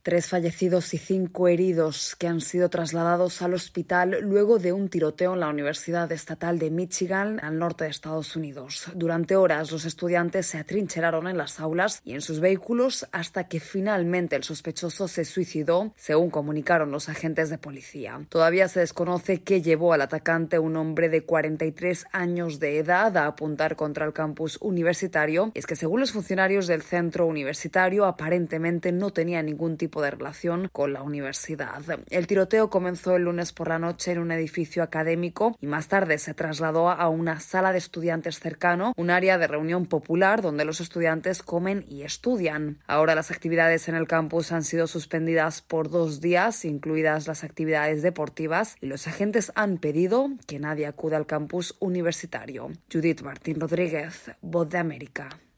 3 fallecidos y 5 heridos que han sido trasladados al hospital luego de un tiroteo en la Universidad Estatal de Michigan, al norte de Estados Unidos. Durante horas, los estudiantes se atrincheraron en las aulas y en sus vehículos hasta que finalmente el sospechoso se suicidó, según comunicaron los agentes de policía. Todavía se desconoce qué llevó al atacante, un hombre de 43 años de edad, a apuntar contra el campus universitario. Es que, según los funcionarios del centro universitario, aparentemente no tenía ningún tipo de relación con la universidad. El tiroteo comenzó el lunes por la noche en un edificio académico y más tarde se trasladó a una sala de estudiantes cercano, un área de reunión popular donde los estudiantes comen y estudian. Ahora las actividades en el campus han sido suspendidas por 2 días, incluidas las actividades deportivas, y los agentes han pedido que nadie acuda al campus universitario. Judith Martín Rodríguez, Voz de América.